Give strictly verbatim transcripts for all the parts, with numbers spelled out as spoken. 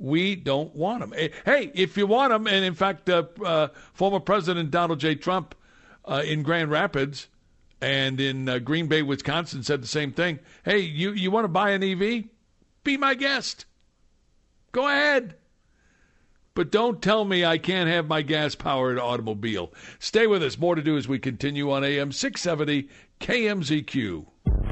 We don't want them. Hey, if you want them, and in fact, uh, uh, former President Donald J. Trump uh, in Grand Rapids and in uh, Green Bay, Wisconsin, said the same thing. Hey, you, you want to buy an E V? Be my guest. Go ahead. But don't tell me I can't have my gas-powered automobile. Stay with us. More to do as we continue on A M six seventy K M Z Q.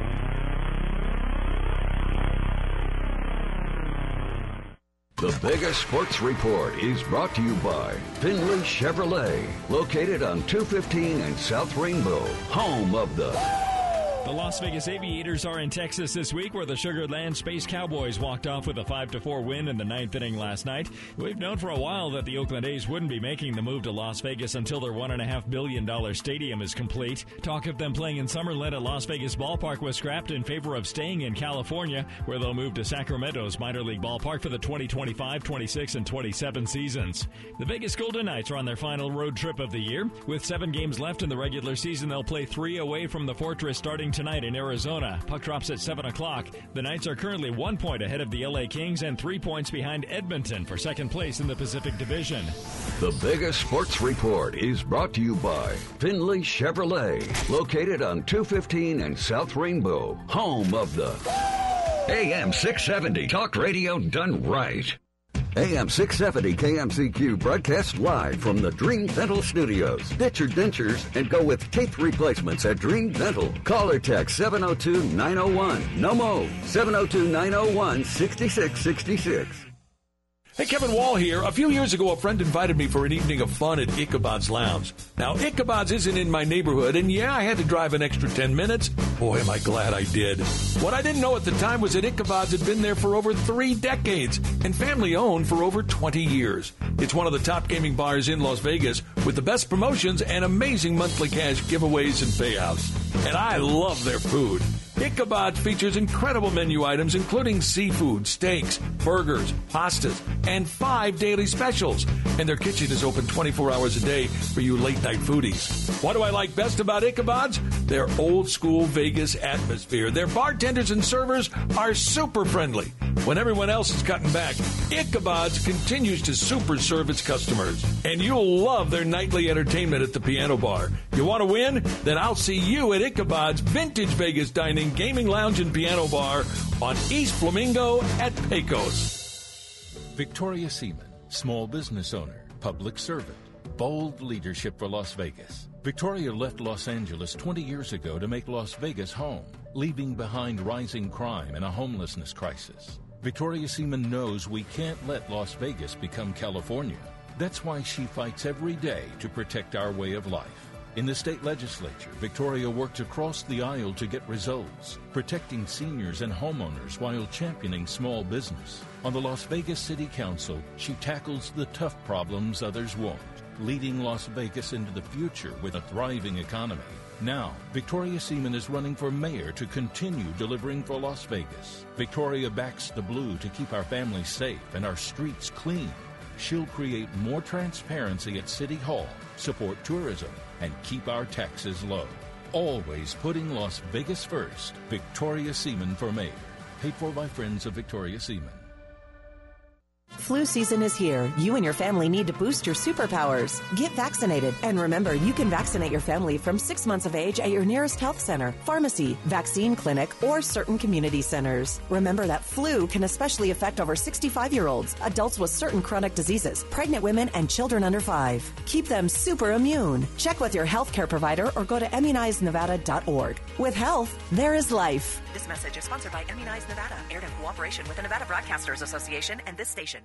The biggest sports report is brought to you by Finley Chevrolet, located on two fifteen and South Rainbow, home of the... The Las Vegas Aviators are in Texas this week, where the Sugar Land Space Cowboys walked off with a five to four win in the ninth inning last night. We've known for a while that the Oakland A's wouldn't be making the move to Las Vegas until their one point five billion dollars stadium is complete. Talk of them playing in Summerlin at Las Vegas Ballpark was scrapped in favor of staying in California, where they'll move to Sacramento's minor league ballpark for the twenty twenty-five, twenty-six, and twenty-seven seasons. The Vegas Golden Knights are on their final road trip of the year. With seven games left in the regular season, they'll play three away from the Fortress starting tonight in Arizona. Puck drops at seven o'clock. The Knights are currently one point ahead of the L A Kings and three points behind Edmonton for second place in the Pacific Division. The biggest sports report is brought to you by Finley Chevrolet, located on two fifteen and South Rainbow, home of the A M six seventy Talk Radio done right. A M six seventy K M Z Q broadcasts live from the Dream Dental Studios. Ditch your dentures and go with teeth replacements at Dream Dental. Call or text seven oh two, nine oh one, N O M O, seven oh two, nine oh one, six six six six. Hey, Kevin Wall here. A few years ago, a friend invited me for an evening of fun at Ichabod's Lounge. Now, Ichabod's isn't in my neighborhood, and yeah, I had to drive an extra ten minutes. Boy, am I glad I did. What I didn't know at the time was that Ichabod's had been there for over three decades and family-owned for over twenty years. It's one of the top gaming bars in Las Vegas with the best promotions and amazing monthly cash giveaways and payouts. And I love their food. Ichabod features incredible menu items, including seafood, steaks, burgers, pastas, and five daily specials. And their kitchen is open twenty-four hours a day for you late-night foodies. What do I like best about Ichabod's? Their old-school Vegas atmosphere. Their bartenders and servers are super friendly. When everyone else is cutting back, Ichabod's continues to super serve its customers. And you'll love their nightly entertainment at the piano bar. You want to win? Then I'll see you at Ichabod's Vintage Vegas Dining, Gaming Lounge, and Piano Bar on East Flamingo at Pecos. Victoria Seaman, small business owner, public servant, bold leadership for Las Vegas. Victoria left Los Angeles twenty years ago to make Las Vegas home, leaving behind rising crime and a homelessness crisis. Victoria Seaman knows we can't let Las Vegas become California. That's why she fights every day to protect our way of life. In the state legislature, Victoria worked across the aisle to get results, protecting seniors and homeowners while championing small business. On the Las Vegas City Council, she tackles the tough problems others won't, leading Las Vegas into the future with a thriving economy. Now, Victoria Seaman is running for mayor to continue delivering for Las Vegas. Victoria backs the blue to keep our families safe and our streets clean. She'll create more transparency at City Hall, support tourism, and keep our taxes low. Always putting Las Vegas first. Victoria Seaman for mayor. Paid for by friends of Victoria Seaman. Flu season is here. You and your family need to boost your superpowers. Get vaccinated. And remember, you can vaccinate your family from six months of age at your nearest health center, pharmacy, vaccine clinic, or certain community centers. Remember that flu can especially affect over sixty-five-year-olds, adults with certain chronic diseases, pregnant women, and children under five. Keep them super immune. Check with your healthcare provider or go to immunize nevada dot org. With health, there is life. This message is sponsored by Immunize Nevada, aired in cooperation with the Nevada Broadcasters Association and this station.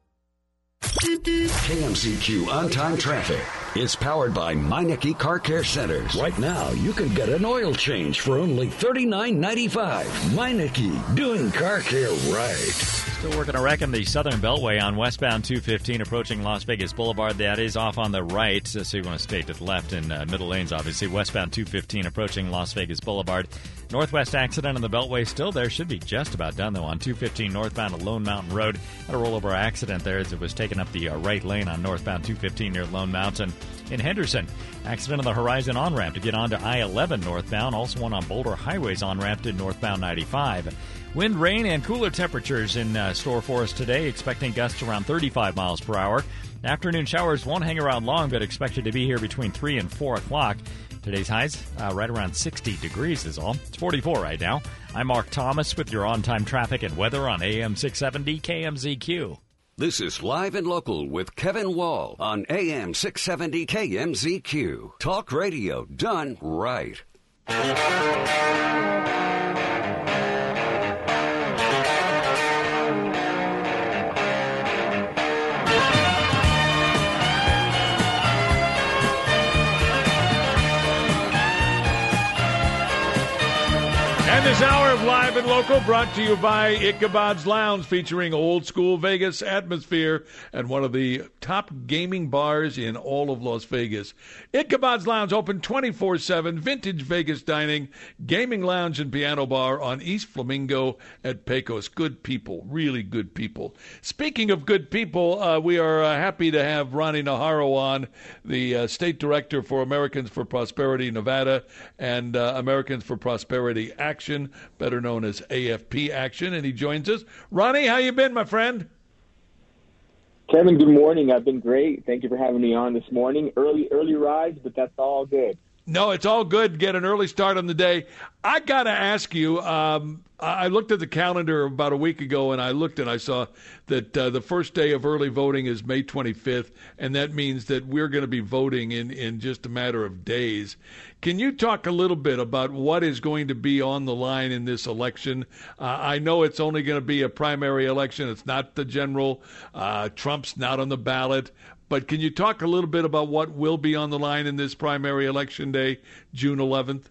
K M Z Q On-Time Traffic is powered by Meineke Car Care Centers. Right now, you can get an oil change for only thirty-nine ninety-five. Meineke, doing car care right. Still working a wreck in the Southern Beltway on westbound two fifteen approaching Las Vegas Boulevard. That is off on the right, so you want to stay to the left in uh, middle lanes, obviously. Westbound two fifteen approaching Las Vegas Boulevard. Northwest accident on the Beltway still there. Should be just about done, though, on two fifteen northbound at Lone Mountain Road. Had a rollover accident there as it was taking up the uh, right lane on northbound two fifteen near Lone Mountain. In Henderson, accident on the Horizon on-ramp to get onto I eleven northbound. Also one on Boulder Highway's on-ramp to northbound ninety-five. Wind, rain, and cooler temperatures in uh, store for us today. Expecting gusts around thirty-five miles per hour. Afternoon showers won't hang around long, but expected to be here between three and four o'clock. Today's highs uh, right around sixty degrees is all. It's forty-four right now. I'm Mark Thomas with your on-time traffic and weather on A M six seventy K M Z Q. This is Live and Local with Kevin Wall on A M six seventy K M Z Q. Talk radio done right. And this hour of Live and Local brought to you by Ichabod's Lounge, featuring old school Vegas atmosphere and one of the top gaming bars in all of Las Vegas. Ichabod's Lounge open twenty-four seven, vintage Vegas dining, gaming lounge and piano bar on East Flamingo at Pecos. Good people, really good people. Speaking of good people, uh, we are uh, happy to have Ronnie Najarro on, the uh, State Director for Americans for Prosperity Nevada and uh, Americans for Prosperity Action, better known as A F P Action, and he joins us. Ronnie, how you been, my friend? Kevin, good morning. I've been great. Thank you for having me on this morning. Early, early rise, but that's all good. No, it's all good. Get an early start on the day. I got to ask you, um, I looked at the calendar about a week ago, and I looked and I saw that uh, the first day of early voting is May twenty-fifth, and that means that we're going to be voting in, in just a matter of days. Can you talk a little bit about what is going to be on the line in this election? Uh, I know it's only going to be a primary election. It's not the general. Uh, Trump's not on the ballot. But can you talk a little bit about what will be on the line in this primary election day, June eleventh?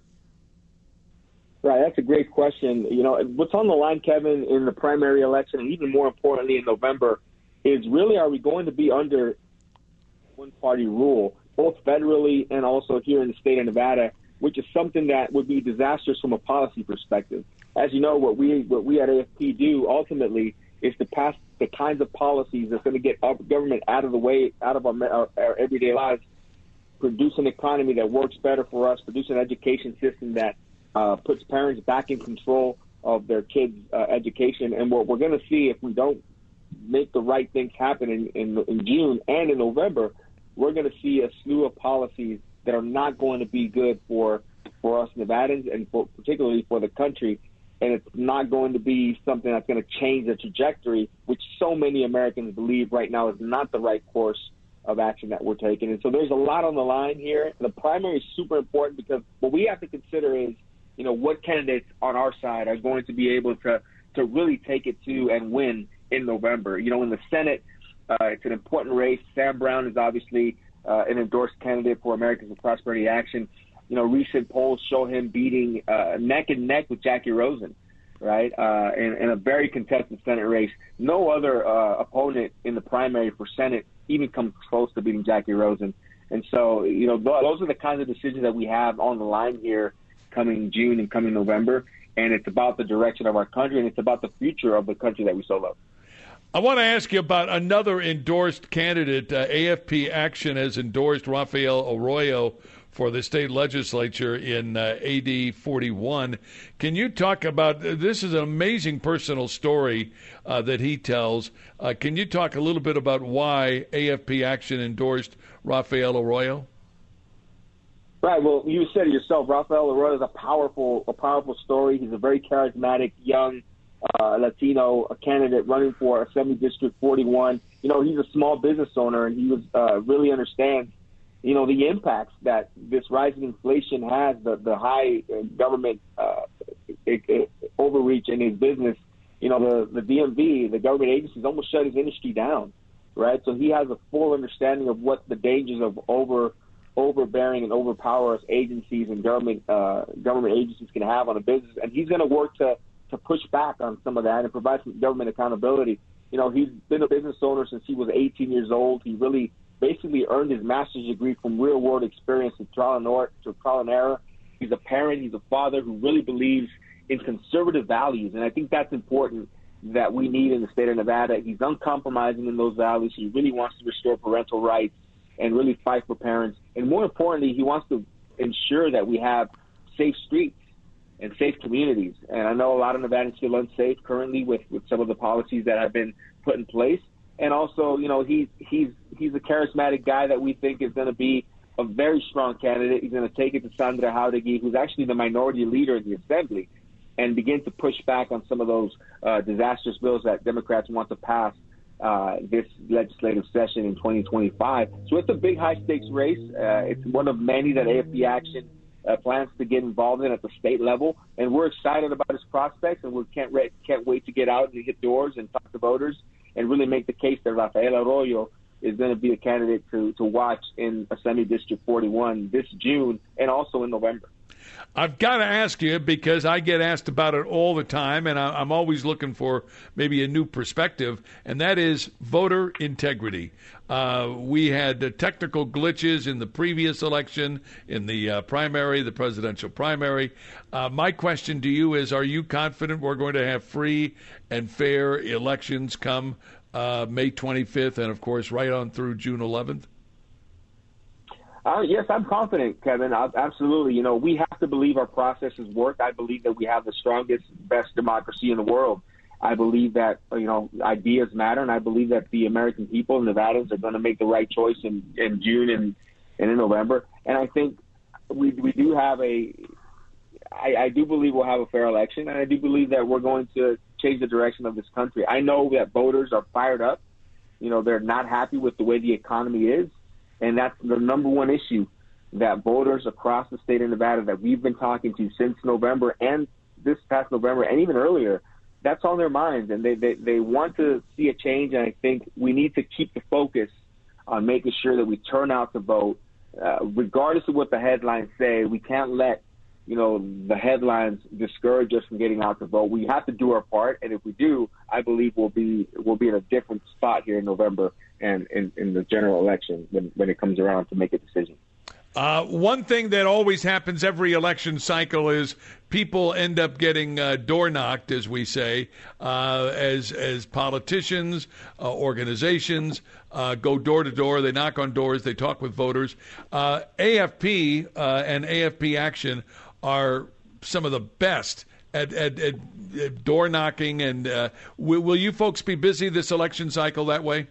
Right, that's a great question. You know, what's on the line, Kevin, in the primary election, and even more importantly in November, is really, are we going to be under one-party rule, both federally and also here in the state of Nevada, which is something that would be disastrous from a policy perspective. As you know, what we what we at A F P do ultimately is to pass the kinds of policies that's going to get our government out of the way, out of our, our, our everyday lives, produce an economy that works better for us, produce an education system that uh, puts parents back in control of their kids' uh, education. And what we're going to see if we don't make the right things happen in, in, in June and in November, we're going to see a slew of policies that are not going to be good for, for us Nevadans and for, particularly for the country. And it's not going to be something that's going to change the trajectory, which so many Americans believe right now is not the right course of action that we're taking. And so there's a lot on the line here. The primary is super important because what we have to consider is, you know, what candidates on our side are going to be able to, to really take it to and win in November. You know, in the Senate, uh, it's an important race. Sam Brown is obviously uh, an endorsed candidate for Americans for Prosperity Action. You know, recent polls show him beating uh, neck and neck with Jackie Rosen, right, uh, in, in a very contested Senate race. No other uh, opponent in the primary for Senate even comes close to beating Jackie Rosen. And so, you know, those are the kinds of decisions that we have on the line here coming June and coming November. And it's about the direction of our country, and it's about the future of the country that we so love. I want to ask you about another endorsed candidate. Uh, A F P Action has endorsed Rafael Arroyo for the state legislature in uh, A D forty-one. Can you talk about, this is an amazing personal story uh, that he tells. Uh, can you talk a little bit about why A F P Action endorsed Rafael Arroyo? Right. Well, you said it yourself. Rafael Arroyo is a powerful, a powerful story. He's a very charismatic, young uh, Latino candidate running for Assembly District forty-one. You know, he's a small business owner, and he was uh, really understands, you know, the impacts that this rising inflation has, the, the high government uh, it, it, overreach in his business. You know, the, the D M V, the government agencies, almost shut his industry down, right? So he has a full understanding of what the dangers of over overbearing and overpowerous agencies and government uh, government agencies can have on a business, and he's going to work to to push back on some of that and provide some government accountability. You know, he's been a business owner since he was eighteen years old. He really basically earned his master's degree from real-world experience to trial and, or, to trial and error. He's a parent. He's a father who really believes in conservative values, and I think that's important that we need in the state of Nevada. He's uncompromising in those values. He really wants to restore parental rights and really fight for parents. And more importantly, he wants to ensure that we have safe streets, and safe communities. And I know a lot of Nevadans feel unsafe currently with, with some of the policies that have been put in place. And also, you know, he's he's he's a charismatic guy that we think is going to be a very strong candidate. He's going to take it to Sandra Jauregui, who's actually the minority leader in the Assembly, and begin to push back on some of those uh, disastrous bills that Democrats want to pass uh, this legislative session in twenty twenty-five. So it's a big high-stakes race. Uh, it's one of many that A F P Action uh, plans to get involved in at the state level, and we're excited about his prospects, and we can't re- can't wait to get out and hit doors and talk to voters and really make the case that Rafael Arroyo is going to be a candidate to, to watch in Assembly District forty-one this June and also in November. I've got to ask you, because I get asked about it all the time, and I'm always looking for maybe a new perspective, and that is voter integrity. Uh, we had uh, technical glitches in the previous election, in the uh, primary, the presidential primary. Uh, my question to you is, are you confident we're going to have free and fair elections come uh, May twenty-fifth and, of course, right on through June eleventh? Uh, yes, I'm confident, Kevin. I, absolutely. You know, we have to believe our processes work. I believe that we have the strongest, best democracy in the world. I believe that, you know, ideas matter, and I believe that the American people, Nevadans, are going to make the right choice in, in June and, and in November. And I think we we do have a I, I do believe we'll have a fair election, and I do believe that we're going to change the direction of this country. I know that voters are fired up. You know, they're not happy with the way the economy is. And that's the number one issue that voters across the state of Nevada that we've been talking to since November and this past November and even earlier, that's on their minds. And they, they, they want to see a change. And I think we need to keep the focus on making sure that we turn out to vote. Uh, regardless of what the headlines say, we can't let, you know, the headlines discourage us from getting out to vote. We have to do our part. And if we do, I believe we'll be we'll be in a different spot here in November and in, in the general election when, when it comes around to make a decision. Uh, one thing that always happens every election cycle is people end up getting uh, door knocked, as we say, uh, as as politicians, uh, organizations uh, go door to door. They knock on doors. They talk with voters. Uh, A F P uh, and A F P Action are some of the best at, at, at, at door knocking. And uh, will, will you folks be busy this election cycle that way?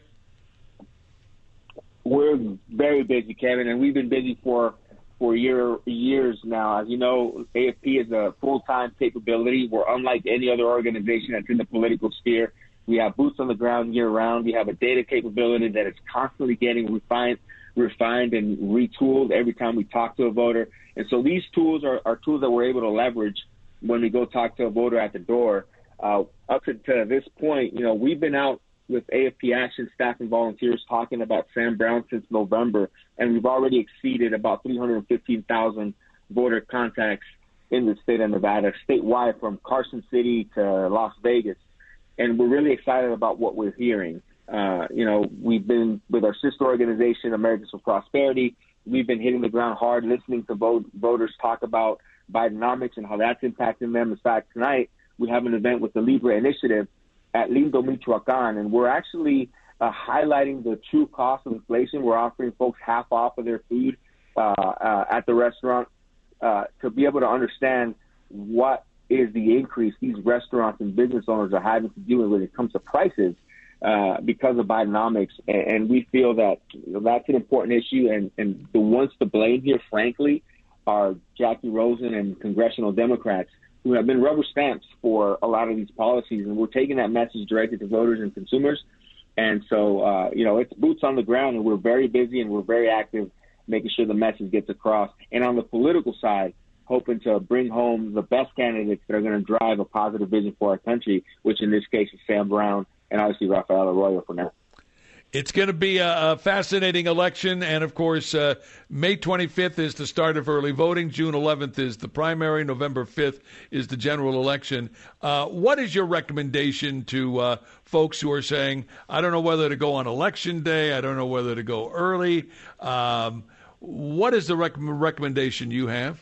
We're very busy, Kevin, and we've been busy for for year, years now. As you know, A F P is a full-time capability. We're unlike any other organization that's in the political sphere. We have boots on the ground year-round. We have a data capability that is constantly getting refined, refined and retooled every time we talk to a voter. And so these tools are, are tools that we're able to leverage when we go talk to a voter at the door. Uh, up to, to this point, you know, we've been out with A F P Action staff and volunteers talking about Sam Brown since November, and we've already exceeded about three hundred fifteen thousand voter contacts in the state of Nevada, statewide from Carson City to Las Vegas. And we're really excited about what we're hearing. Uh, you know, we've been with our sister organization, Americans for Prosperity. We've been hitting the ground hard, listening to vote, voters talk about Bidenomics and how that's impacting them. In fact, tonight we have an event with the Libre Initiative at Lindo, Michoacan, and we're actually uh, highlighting the true cost of inflation. We're offering folks half off of their food uh, uh, at the restaurant uh, to be able to understand what is the increase these restaurants and business owners are having to deal with when it comes to prices uh, because of Bidenomics. And, and we feel that, you know, that's an important issue, and, and the ones to blame here, frankly, are Jackie Rosen and congressional Democrats, who have been rubber stamps for a lot of these policies, and we're taking that message directly to voters and consumers. And so, uh, you know, it's boots on the ground, and we're very busy and we're very active making sure the message gets across. And on the political side, hoping to bring home the best candidates that are going to drive a positive vision for our country, which in this case is Sam Brown and obviously Rafael Arroyo for now. It's going to be a, a fascinating election, and, of course, uh, May twenty-fifth is the start of early voting. June eleventh is the primary. November fifth is the general election. Uh, what is your recommendation to uh, folks who are saying, I don't know whether to go on Election Day, I don't know whether to go early? Um, what is the rec- recommendation you have?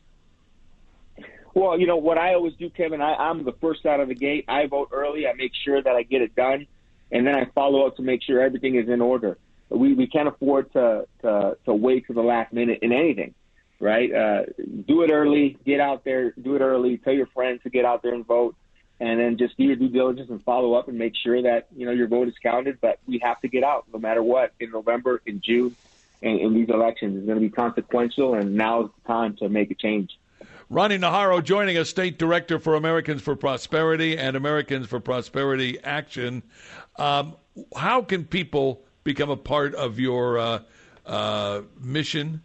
Well, you know, what I always do, Kevin, I, I'm the first out of the gate. I vote early. I make sure that I get it done. And then I follow up to make sure everything is in order. We we can't afford to, to, to wait to the last minute in anything. right? Uh, do it early, get out there, do it early, tell your friends to get out there and vote, and then just do your due diligence and follow up and make sure that, you know, your vote is counted. But we have to get out no matter what in November, in June, and in these elections. It's going to be consequential, and now is the time to make a change. Ronnie Najarro joining us, State Director for Americans for Prosperity and Americans for Prosperity Action. Um, how can people become a part of your uh, uh, mission?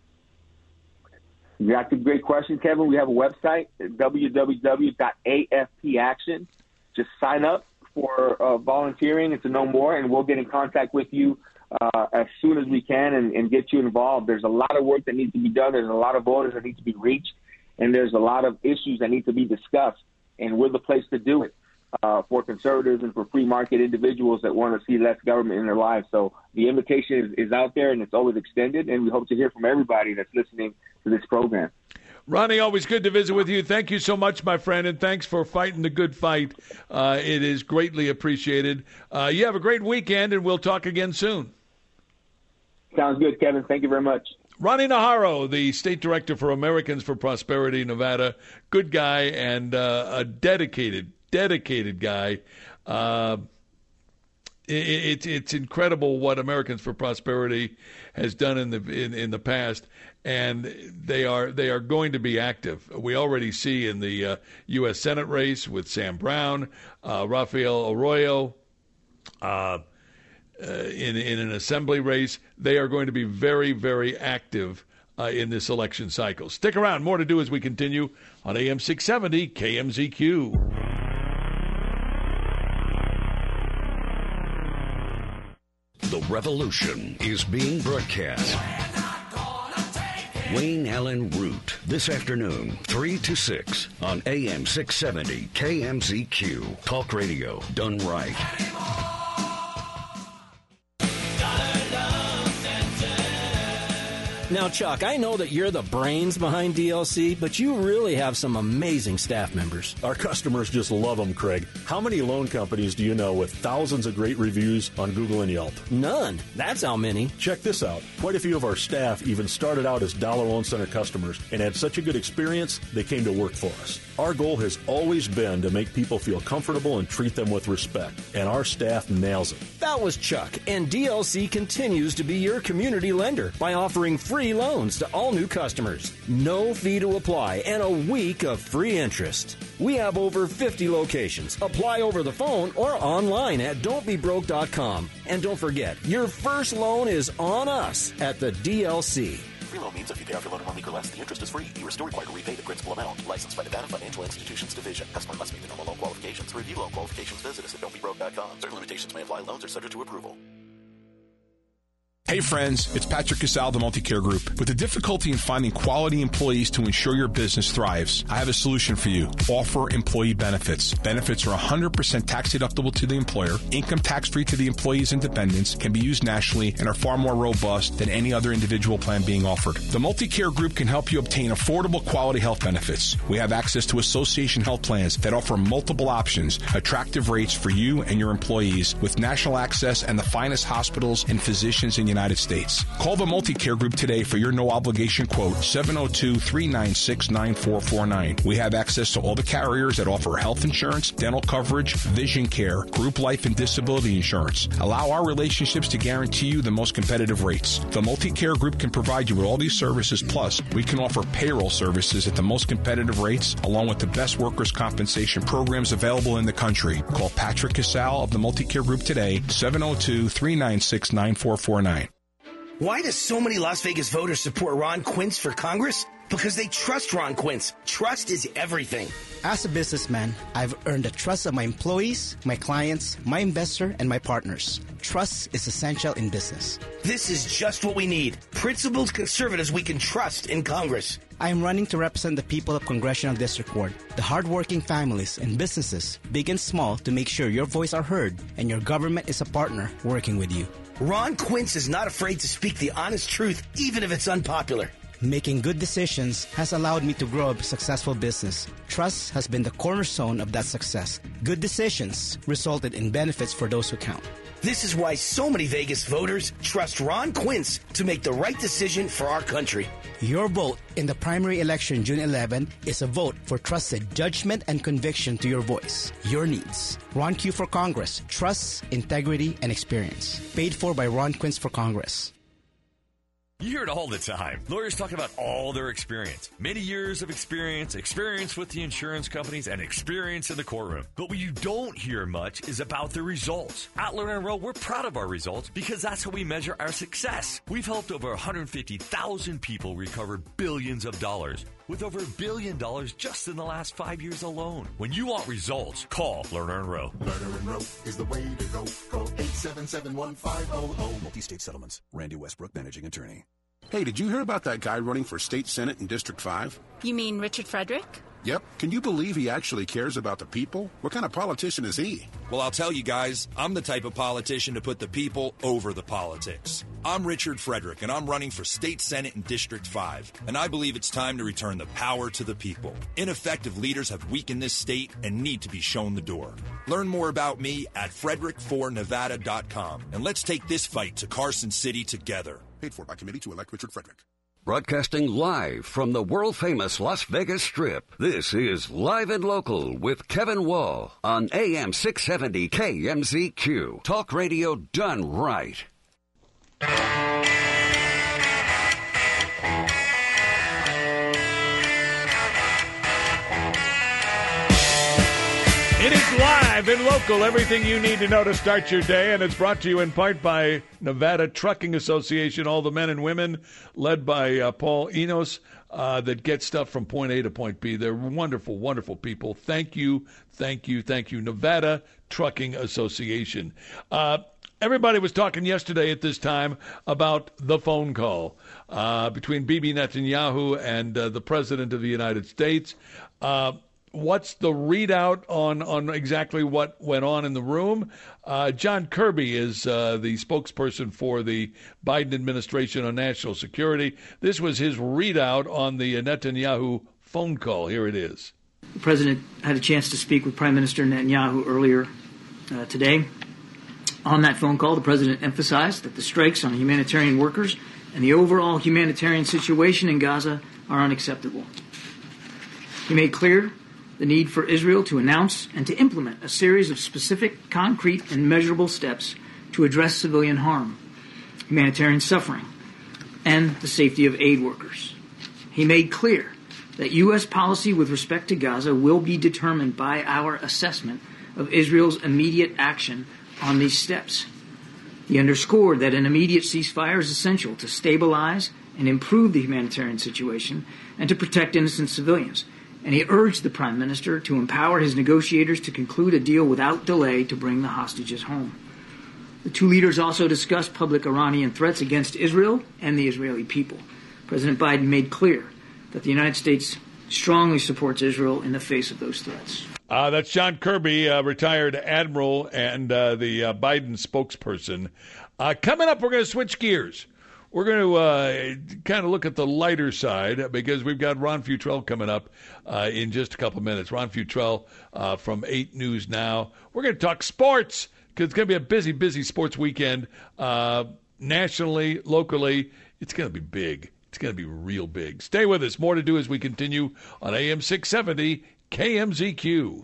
That's a great question, Kevin. We have a website, w w w dot a f p action. Just sign up for uh, volunteering and to know more, and we'll get in contact with you uh, as soon as we can and, and get you involved. There's a lot of work that needs to be done. There's a lot of voters that need to be reached, and there's a lot of issues that need to be discussed, and we're the place to do it uh, for conservatives and for free market individuals that want to see less government in their lives. So the invitation is, is out there, and it's always extended, and we hope to hear from everybody that's listening to this program. Ronnie, always good to visit with you. Thank you so much, my friend, and thanks for fighting the good fight. Uh, it is greatly appreciated. Uh, you have a great weekend, and we'll talk again soon. Sounds good, Kevin. Thank you very much. Ronnie Najarro, the State Director for Americans for Prosperity Nevada, good guy and uh, a dedicated, dedicated guy. Uh, it, it, it's incredible what Americans for Prosperity has done in the in, in the past, and they are they are going to be active. We already see in the uh, U S Senate race with Sam Brown, uh, Rafael Arroyo. Uh, Uh, in in an assembly race, they are going to be very, very active uh, in this election cycle. Stick around. More to do as we continue on A M six seventy K M Z Q. The revolution is being broadcast. Wayne Allen Root, this afternoon, three to six on A M six seventy K M Z Q. Talk radio done right. Now, Chuck, I know that you're the brains behind D L C, but you really have some amazing staff members. Our customers just love them, Craig. How many loan companies do you know with thousands of great reviews on Google and Yelp? None. That's how many. Check this out. Quite a few of our staff even started out as Dollar Loan Center customers and had such a good experience, they came to work for us. Our goal has always been to make people feel comfortable and treat them with respect, and our staff nails it. That was Chuck, and D L C continues to be your community lender by offering free loans to all new customers. No fee to apply and a week of free interest. We have over fifty locations. Apply over the phone or online at don't be broke dot com. And don't forget, your first loan is on us at the D L C. Free loan means if you pay off your loan in one week or less, the interest is free. You are still required to repay the principal amount. Licensed by Nevada Financial Institutions Division. Customer must meet the normal loan qualifications. To review loan qualifications, visit us at don't be broke dot com. Certain limitations may apply. Loans are subject to approval. Hey friends, it's Patrick Casal, the Multicare Group. With the difficulty in finding quality employees to ensure your business thrives, I have a solution for you. Offer employee benefits. Benefits are one hundred percent tax deductible to the employer, income tax free to the employees and dependents, can be used nationally, and are far more robust than any other individual plan being offered. The Multicare Group can help you obtain affordable quality health benefits. We have access to association health plans that offer multiple options, attractive rates for you and your employees, with national access and the finest hospitals and physicians in the United States. Call the Multicare Group today for your no-obligation quote, seven oh two, three nine six, nine four four nine. We have access to all the carriers that offer health insurance, dental coverage, vision care, group life and disability insurance. Allow our relationships to guarantee you the most competitive rates. The Multicare Group can provide you with all these services, plus we can offer payroll services at the most competitive rates, along with the best workers' compensation programs available in the country. Call Patrick Casal of the Multicare Group today, seven oh two, three nine six, nine four four nine. Why do so many Las Vegas voters support Ron Quince for Congress? Because they trust Ron Quince. Trust is everything. As a businessman, I've earned the trust of my employees, my clients, my investor, and my partners. Trust is essential in business. This is just what we need. Principled conservatives we can trust in Congress. I am running to represent the people of Congressional District Ward, the hardworking families and businesses, big and small, to make sure your voice are heard and your government is a partner working with you. Ron Quince is not afraid to speak the honest truth, even if it's unpopular. Making good decisions has allowed me to grow a successful business. Trust has been the cornerstone of that success. Good decisions resulted in benefits for those who count. This is why so many Vegas voters trust Ron Quince to make the right decision for our country. Your vote in the primary election June eleventh is a vote for trusted judgment and conviction to your voice, your needs. Ron Q for Congress. Trust, integrity, and experience. Paid for by Ron Quince for Congress. You hear it all the time. Lawyers talking about all their experience. Many years of experience, experience with the insurance companies, and experience in the courtroom. But what you don't hear much is about the results. At Lerner and Rowe, we're proud of our results because that's how we measure our success. We've helped over one hundred fifty thousand people recover billions of dollars, with over a billion dollars just in the last five years alone. When you want results, call Lerner and Rowe. Lerner and Rowe is the way to go. Call eight seven seven, one five zero zero. Multi-state settlements. Randy Westbrook, managing attorney. Hey, did you hear about that guy running for state senate in District five? You mean Richard Frederick? Yep. Can you believe he actually cares about the people? What kind of politician is he? Well, I'll tell you guys, I'm the type of politician to put the people over the politics. I'm Richard Frederick, and I'm running for state senate in District five. And I believe it's time to return the power to the people. Ineffective leaders have weakened this state and need to be shown the door. Learn more about me at frederick for nevada dot com. And let's take this fight to Carson City together. Paid for by committee to elect Richard Frederick. Broadcasting live from the world-famous Las Vegas Strip, this is Live and Local with Kevin Wall on A M six seventy K M Z Q. Talk radio done right. It is Live and Local, everything you need to know to start your day, and it's brought to you in part by Nevada Trucking Association, all the men and women led by uh, Paul Enos uh, that get stuff from point A to point B. They're wonderful, wonderful people. Thank you, thank you, thank you, Nevada Trucking Association. Uh, everybody was talking yesterday at this time about the phone call uh, between Bibi Netanyahu and uh, the President of the United States. Uh What's the readout on, on exactly what went on in the room? Uh, John Kirby is uh, the spokesperson for the Biden administration on national security. This was his readout on the Netanyahu phone call. Here it is. The president had a chance to speak with Prime Minister Netanyahu earlier uh, today. On that phone call, the president emphasized that the strikes on humanitarian workers and the overall humanitarian situation in Gaza are unacceptable. He made clear the need for Israel to announce and to implement a series of specific, concrete, and measurable steps to address civilian harm, humanitarian suffering, and the safety of aid workers. He made clear that U S policy with respect to Gaza will be determined by our assessment of Israel's immediate action on these steps. He underscored that an immediate ceasefire is essential to stabilize and improve the humanitarian situation and to protect innocent civilians. And he urged the Prime Minister to empower his negotiators to conclude a deal without delay to bring the hostages home. The two leaders also discussed public Iranian threats against Israel and the Israeli people. President Biden made clear that the United States strongly supports Israel in the face of those threats. Uh, that's John Kirby, uh, retired admiral and uh, the uh, Biden spokesperson. Uh, coming up, we're going to switch gears. We're going to uh, kind of look at the lighter side because we've got Ron Futrell coming up uh, in just a couple minutes. Ron Futrell uh, from eight News Now. We're going to talk sports because it's going to be a busy, busy sports weekend uh, nationally, locally. It's going to be big. It's going to be real big. Stay with us. More to do as we continue on A M six seventy K M Z Q.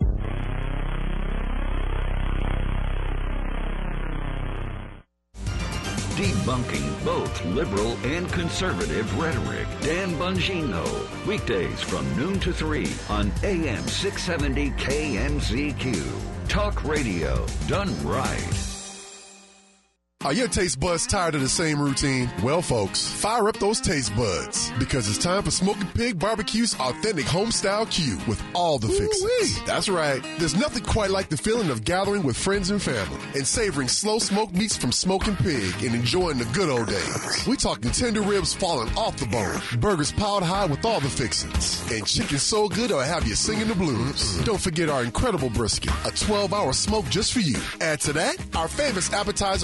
Debunking both liberal and conservative rhetoric. Dan Bongino. Weekdays from noon to three on A M six seventy K M Z Q. Talk radio done right. Are your taste buds tired of the same routine? Well, folks, fire up those taste buds because it's time for Smoking Pig Barbecue's authentic homestyle Q with all the fixings. Ooh-wee. That's right. There's nothing quite like the feeling of gathering with friends and family and savoring slow smoked meats from Smoking Pig and enjoying the good old days. We're talking tender ribs falling off the bone, burgers piled high with all the fixings, and chicken so good it'll have you singing the blues. Mm-hmm. Don't forget our incredible brisket, a twelve-hour smoke just for you. Add to that our famous appetizer for snacks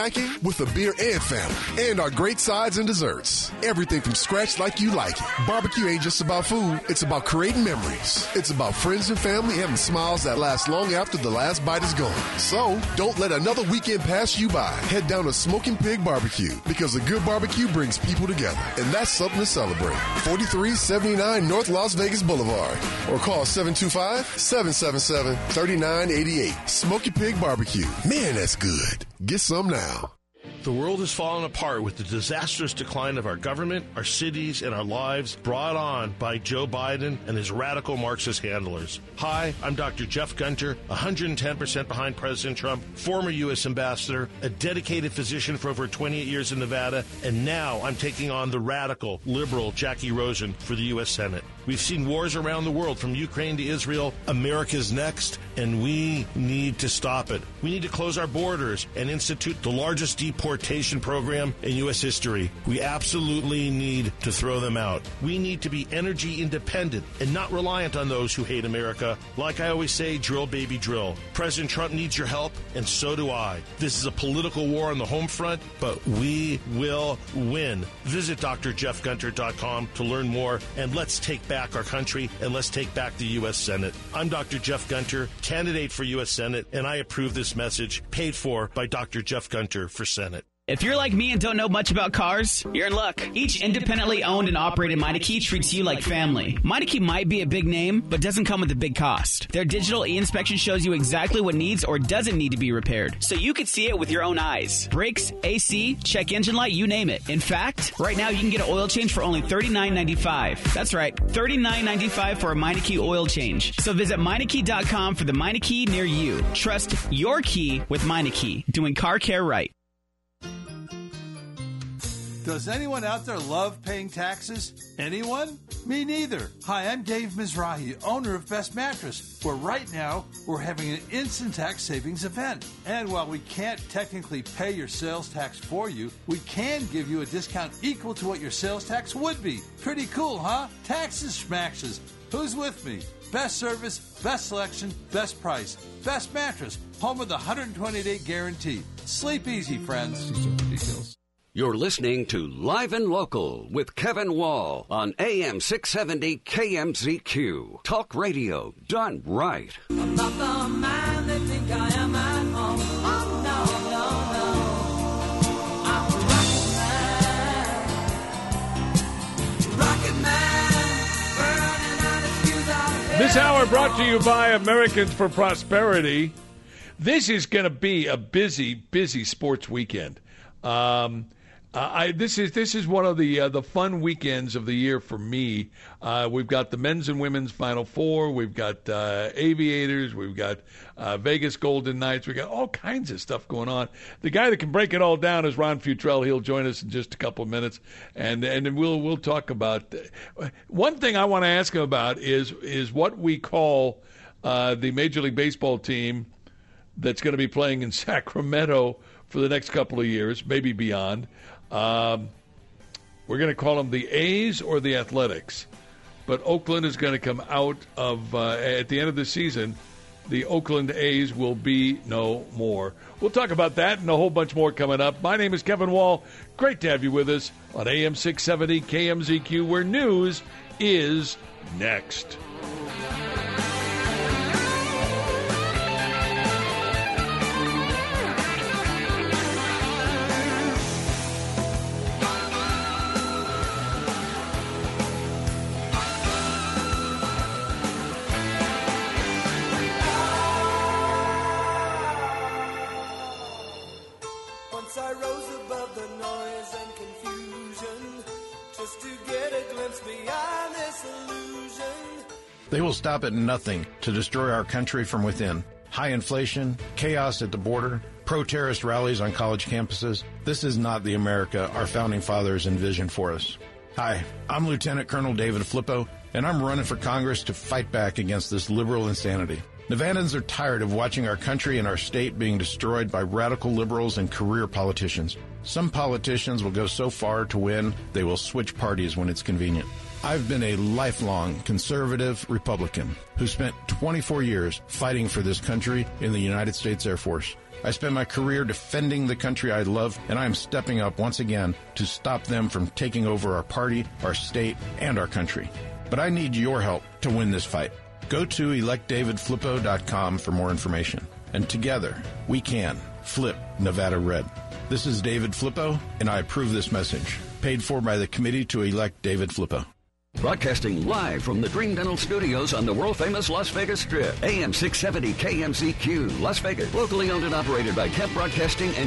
liking with a beer and family. And our great sides and desserts. Everything from scratch like you like it. Barbecue ain't just about food. It's about creating memories. It's about friends and family having smiles that last long after the last bite is gone. So, don't let another weekend pass you by. Head down to Smoking Pig Barbecue because a good barbecue brings people together. And that's something to celebrate. forty-three seventy-nine North Las Vegas Boulevard. Or call seven two five, seven seven seven, three nine eight eight. Smoky Pig Barbecue. Man, that's good. Get some now. The world has fallen apart with the disastrous decline of our government, our cities, and our lives brought on by Joe Biden and his radical Marxist handlers. Hi, I'm Doctor Jeff Gunter, one hundred ten percent behind President Trump, former U S ambassador, a dedicated physician for over twenty-eight years in Nevada, and now I'm taking on the radical, liberal Jackie Rosen for the U S Senate. We've seen wars around the world, from Ukraine to Israel. America's next, and we need to stop it. We need to close our borders and institute the largest deportation program in U S history. We absolutely need to throw them out. We need to be energy independent and not reliant on those who hate America. Like I always say, drill, baby, drill. President Trump needs your help, and so do I. This is a political war on the home front, but we will win. Visit D R Jeff Gunter dot com to learn more, and let's take back our country, and let's take back the U S Senate. I'm Doctor Jeff Gunter, candidate for U S Senate, and I approve this message, paid for by Doctor Jeff Gunter for Senate. If you're like me and don't know much about cars, you're in luck. Each independently owned and operated Meineke treats you like family. Meineke might be a big name, but doesn't come with a big cost. Their digital e-inspection shows you exactly what needs or doesn't need to be repaired, so you can see it with your own eyes. Brakes, A C, check engine light, you name it. In fact, right now you can get an oil change for only thirty-nine ninety-five. That's right, thirty-nine ninety-five for a Meineke oil change. So visit Meineke dot com for the Meineke near you. Trust your key with Meineke, doing car care right. Does anyone out there love paying taxes? Anyone? Me neither. Hi, I'm Dave Mizrahi, owner of Best Mattress, where right now we're having an instant tax savings event. And while we can't technically pay your sales tax for you, we can give you a discount equal to what your sales tax would be. Pretty cool, huh? Taxes smashes. Who's with me? Best service, best selection, best price. Best Mattress, home of the one hundred twenty day guarantee. Sleep easy, friends. Details. You're listening to Live and Local with Kevin Wall on A M six seventy K M Z Q. Talk radio done right. I'm not the man they think I am at home. Oh, no, no, no. I'm a rocket man. Rocket man. Burning out his fuse out of This hour brought to you by Americans for Prosperity. This is going to be a busy, busy sports weekend. Um... Uh, I, this is this is one of the uh, the fun weekends of the year for me. Uh, we've got the men's and women's Final Four. We've got uh, Aviators. We've got uh, Vegas Golden Knights. We've got all kinds of stuff going on. The guy that can break it all down is Ron Futrell. He'll join us in just a couple of minutes, and and we'll we'll talk about uh, one thing I want to ask him about is is what we call uh, the Major League Baseball team that's going to be playing in Sacramento for the next couple of years, maybe beyond. Um, we're going to call them the A's or the Athletics. But Oakland is going to come out of, uh, at the end of the season, the Oakland A's will be no more. We'll talk about that and a whole bunch more coming up. My name is Kevin Wall. Great to have you with us on A M six seventy K M Z Q, where news is next. They will stop at nothing to destroy our country from within. High inflation, chaos at the border, pro-terrorist rallies on college campuses. This is not the America our founding fathers envisioned for us. Hi, I'm Lieutenant Colonel David Flippo, and I'm running for Congress to fight back against this liberal insanity. Nevadans are tired of watching our country and our state being destroyed by radical liberals and career politicians. Some politicians will go so far to win, they will switch parties when it's convenient. I've been a lifelong conservative Republican who spent twenty-four years fighting for this country in the United States Air Force. I spent my career defending the country I love, and I am stepping up once again to stop them from taking over our party, our state, and our country. But I need your help to win this fight. Go to elect david flippo dot com for more information. And together, we can flip Nevada red. This is David Flippo, and I approve this message. Paid for by the Committee to Elect David Flippo. Broadcasting live from the Dream Dental Studios on the world-famous Las Vegas Strip. A M six seventy K M Z Q, Las Vegas. Locally owned and operated by Kemp Broadcasting and